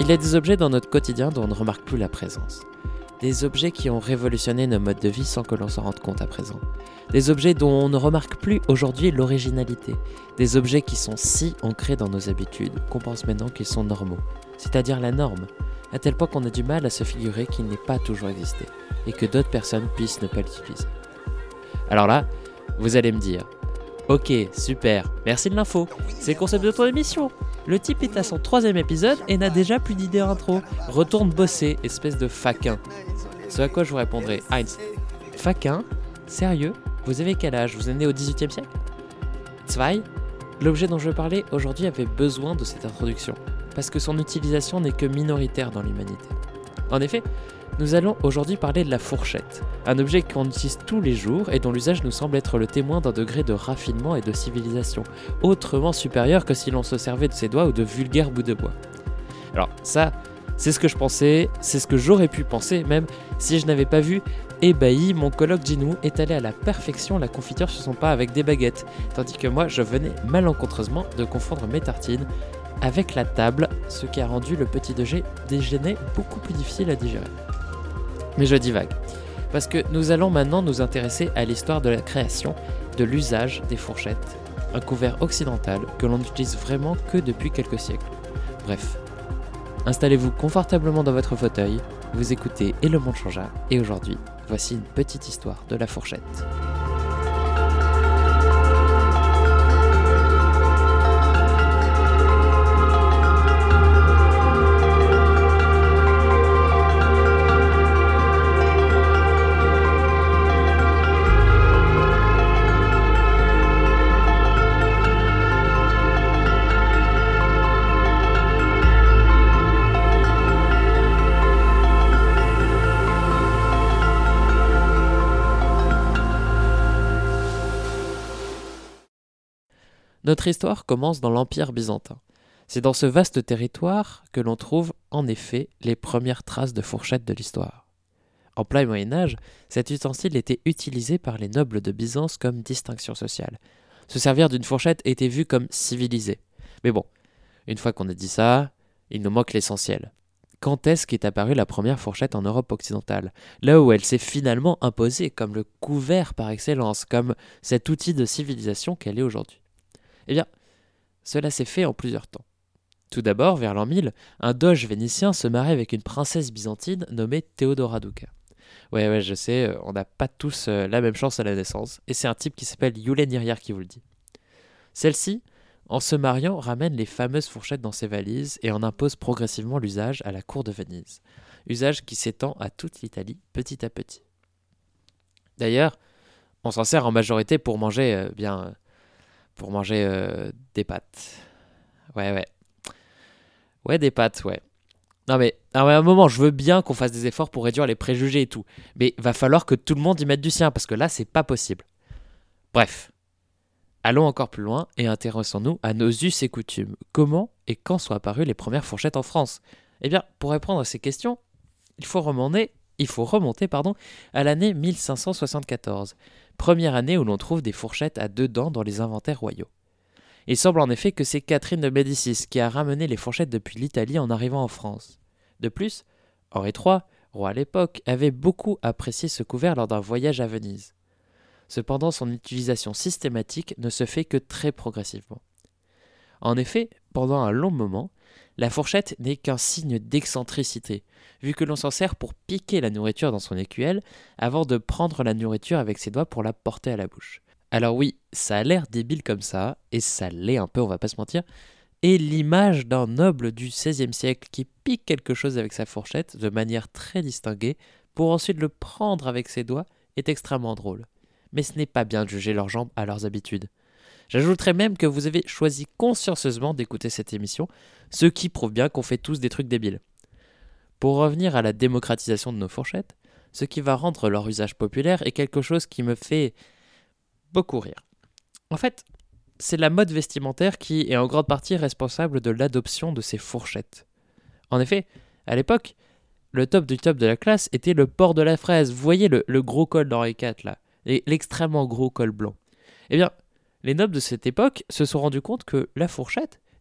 Il y a des objets dans notre quotidien dont on ne remarque plus la présence. Des objets qui ont révolutionné nos modes de vie sans que l'on s'en rende compte à présent. Des objets dont on ne remarque plus aujourd'hui l'originalité. Des objets qui sont si ancrés dans nos habitudes qu'on pense maintenant qu'ils sont normaux, c'est-à-dire la norme, à tel point qu'on a du mal à se figurer qu'il n'ait pas toujours existé et que d'autres personnes puissent ne pas l'utiliser. Alors là, vous allez me dire « Ok, super, merci de l'info, c'est le concept de ton émission. Le type est à son 3e épisode et n'a déjà plus d'idées intro. Retourne bosser, espèce de faquin. » Ce à quoi je vous répondrai « Heinz, faquin? Sérieux? Vous avez quel âge? Vous êtes né au 18e siècle ?» Zwei, l'objet dont je veux parler aujourd'hui avait besoin de cette introduction, parce que son utilisation n'est que minoritaire dans l'humanité. En effet, nous allons aujourd'hui parler de la fourchette, un objet qu'on utilise tous les jours et dont l'usage nous semble être le témoin d'un degré de raffinement et de civilisation, autrement supérieur que si l'on se servait de ses doigts ou de vulgaires bouts de bois. Alors ça, c'est ce que je pensais, c'est ce que j'aurais pu penser même si je n'avais pas vu ébahi mon coloc Ginou étaler à la perfection la confiture sur son pain avec des baguettes, tandis que moi je venais malencontreusement de confondre mes tartines avec la table, ce qui a rendu le petit déjeuner beaucoup plus difficile à digérer. Mais je divague, parce que nous allons maintenant nous intéresser à l'histoire de la création, de l'usage des fourchettes, un couvert occidental que l'on n'utilise vraiment que depuis quelques siècles. Bref, installez-vous confortablement dans votre fauteuil, vous écoutez Et le monde changea, et aujourd'hui, voici une petite histoire de la fourchette. Notre histoire commence dans l'Empire byzantin. C'est dans ce vaste territoire que l'on trouve en effet les premières traces de fourchettes de l'histoire. En plein Moyen-Âge, cet ustensile était utilisé par les nobles de Byzance comme distinction sociale. Se servir d'une fourchette était vu comme civilisé. Mais bon, une fois qu'on a dit ça, il nous manque l'essentiel. Quand est-ce qu'est apparue la première fourchette en Europe occidentale, là où elle s'est finalement imposée comme le couvert par excellence, comme cet outil de civilisation qu'elle est aujourd'hui? Eh bien, cela s'est fait en plusieurs temps. Tout d'abord, vers l'an 1000, un doge vénitien se marie avec une princesse byzantine nommée Théodora Duca. Ouais, je sais, on n'a pas tous la même chance à la naissance, et c'est un type qui s'appelle Yulen Iriar qui vous le dit. Celle-ci, en se mariant, ramène les fameuses fourchettes dans ses valises et en impose progressivement l'usage à la cour de Venise. Usage qui s'étend à toute l'Italie petit à petit. D'ailleurs, on s'en sert en majorité pour manger, des pâtes. Ouais, des pâtes, ouais. Non mais, à un moment, je veux bien qu'on fasse des efforts pour réduire les préjugés et tout. Mais va falloir que tout le monde y mette du sien, parce que là, c'est pas possible. Bref. Allons encore plus loin et intéressons-nous à nos us et coutumes. Comment et quand sont apparues les premières fourchettes en France? Eh bien, pour répondre à ces questions, il faut remonter à l'année 1574. Première année où l'on trouve des fourchettes à 2 dents dans les inventaires royaux. Il semble en effet que c'est Catherine de Médicis qui a ramené les fourchettes depuis l'Italie en arrivant en France. De plus, Henri III, roi à l'époque, avait beaucoup apprécié ce couvert lors d'un voyage à Venise. Cependant, son utilisation systématique ne se fait que très progressivement. En effet, pendant un long moment, la fourchette n'est qu'un signe d'excentricité, vu que l'on s'en sert pour piquer la nourriture dans son écuelle avant de prendre la nourriture avec ses doigts pour la porter à la bouche. Alors oui, ça a l'air débile comme ça, et ça l'est un peu, on va pas se mentir, et l'image d'un noble du XVIe siècle qui pique quelque chose avec sa fourchette de manière très distinguée pour ensuite le prendre avec ses doigts est extrêmement drôle. Mais ce n'est pas bien de juger leurs jambes à leurs habitudes. J'ajouterais même que vous avez choisi consciencieusement d'écouter cette émission, ce qui prouve bien qu'on fait tous des trucs débiles. Pour revenir à la démocratisation de nos fourchettes, ce qui va rendre leur usage populaire est quelque chose qui me fait beaucoup rire. En fait, c'est la mode vestimentaire qui est en grande partie responsable de l'adoption de ces fourchettes. En effet, à l'époque, le top du top de la classe était le port de la fraise. Vous voyez le gros col d'Henri IV là, l'extrêmement gros col blanc. Eh bien, les nobles de cette époque se sont rendus compte que la fourchette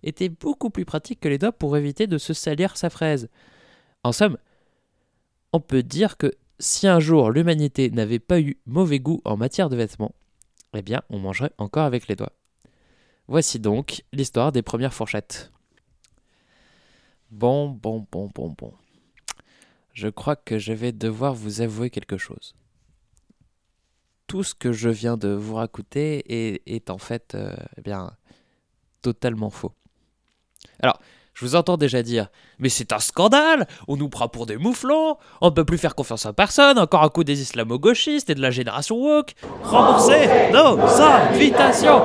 était beaucoup plus pratique que les doigts pour éviter de se salir sa fraise. En somme, on peut dire que si un jour l'humanité n'avait pas eu mauvais goût en matière de vêtements, eh bien on mangerait encore avec les doigts. Voici donc l'histoire des premières fourchettes. Bon. Je crois que je vais devoir vous avouer quelque chose. Tout ce que je viens de vous raconter est en fait totalement faux. Alors, je vous entends déjà dire « Mais c'est un scandale! On nous prend pour des mouflons! On ne peut plus faire confiance à personne! Encore un coup des islamo-gauchistes et de la génération woke! Remboursez nos invitations !»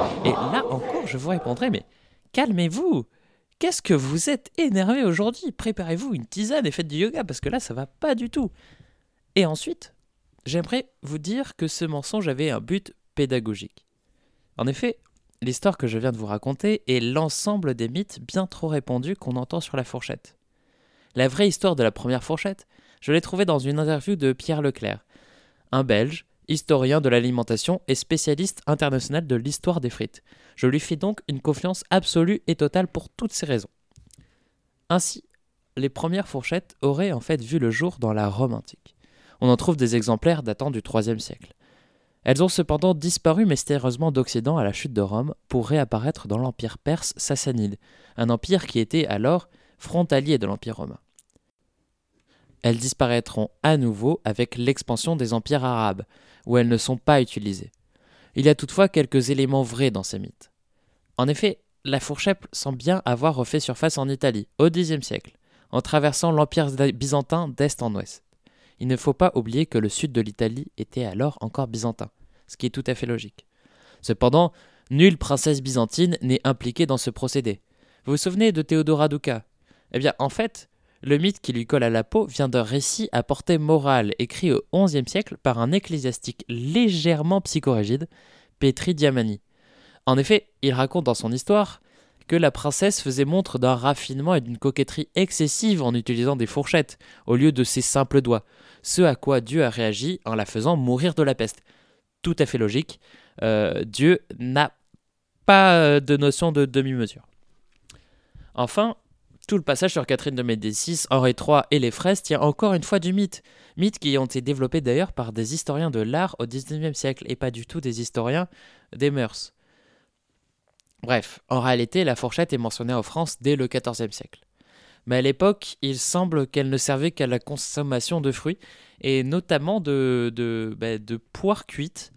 Et là encore, je vous répondrai « Mais calmez-vous! Qu'est-ce que vous êtes énervé aujourd'hui? Préparez-vous une tisane et faites du yoga parce que là, ça va pas du tout. » Et ensuite, j'aimerais vous dire que ce mensonge avait un but pédagogique. En effet, l'histoire que je viens de vous raconter est l'ensemble des mythes bien trop répandus qu'on entend sur la fourchette. La vraie histoire de la première fourchette, je l'ai trouvée dans une interview de Pierre Leclerc, un Belge, historien de l'alimentation et spécialiste international de l'histoire des frites. Je lui fais donc une confiance absolue et totale pour toutes ces raisons. Ainsi, les premières fourchettes auraient en fait vu le jour dans la Rome antique. On en trouve des exemplaires datant du IIIe siècle. Elles ont cependant disparu mystérieusement d'Occident à la chute de Rome pour réapparaître dans l'empire perse sassanide, un empire qui était alors frontalier de l'empire romain. Elles disparaîtront à nouveau avec l'expansion des empires arabes, où elles ne sont pas utilisées. Il y a toutefois quelques éléments vrais dans ces mythes. En effet, la fourchette semble bien avoir refait surface en Italie, au Xe siècle, en traversant l'empire byzantin d'est en ouest. Il ne faut pas oublier que le sud de l'Italie était alors encore byzantin, ce qui est tout à fait logique. Cependant, nulle princesse byzantine n'est impliquée dans ce procédé. Vous vous souvenez de Théodora Duca? Eh bien, en fait, le mythe qui lui colle à la peau vient d'un récit à portée morale écrit au XIe siècle par un ecclésiastique légèrement psychorigide, Petri Diamani. En effet, il raconte dans son histoire que la princesse faisait montre d'un raffinement et d'une coquetterie excessive en utilisant des fourchettes au lieu de ses simples doigts, ce à quoi Dieu a réagi en la faisant mourir de la peste. Tout à fait logique, Dieu n'a pas de notion de demi-mesure. Enfin, tout le passage sur Catherine de Médicis, Henri III et les fraises tient encore une fois du mythe. Mythes qui ont été développés d'ailleurs par des historiens de l'art au XIXe siècle et pas du tout des historiens des mœurs. Bref, en réalité, la fourchette est mentionnée en France dès le XIVe siècle. Mais à l'époque, il semble qu'elle ne servait qu'à la consommation de fruits, et notamment de poires cuites.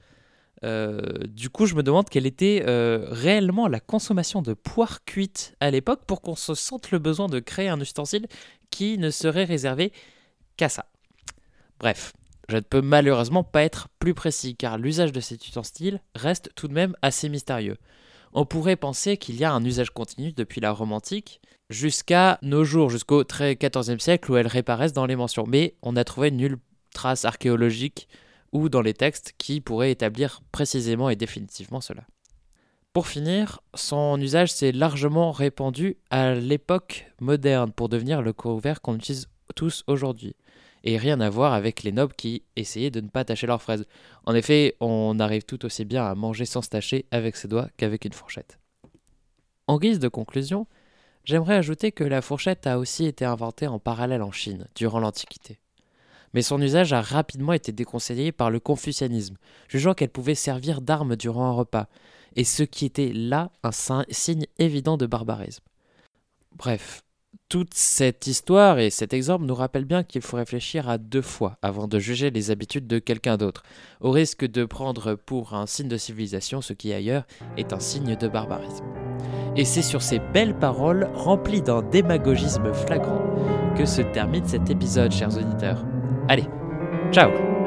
Du coup, je me demande quelle était réellement la consommation de poires cuites à l'époque pour qu'on se sente le besoin de créer un ustensile qui ne serait réservé qu'à ça. Bref, je ne peux malheureusement pas être plus précis, car l'usage de cet ustensile reste tout de même assez mystérieux. On pourrait penser qu'il y a un usage continu depuis la Rome antique jusqu'à nos jours, jusqu'au très XIVe siècle où elles réapparaissent dans les mentions. Mais on n'a trouvé nulle trace archéologique ou dans les textes qui pourraient établir précisément et définitivement cela. Pour finir, son usage s'est largement répandu à l'époque moderne pour devenir le couvert qu'on utilise tous aujourd'hui. Et rien à voir avec les nobles qui essayaient de ne pas tacher leurs fraises. En effet, on arrive tout aussi bien à manger sans se tacher avec ses doigts qu'avec une fourchette. En guise de conclusion, j'aimerais ajouter que la fourchette a aussi été inventée en parallèle en Chine, durant l'Antiquité. Mais son usage a rapidement été déconseillé par le confucianisme, jugeant qu'elle pouvait servir d'arme durant un repas, et ce qui était là un signe évident de barbarisme. Bref, toute cette histoire et cet exemple nous rappellent bien qu'il faut réfléchir à 2 fois avant de juger les habitudes de quelqu'un d'autre, au risque de prendre pour un signe de civilisation ce qui ailleurs est un signe de barbarisme. Et c'est sur ces belles paroles remplies d'un démagogisme flagrant que se termine cet épisode, chers auditeurs. Allez, ciao!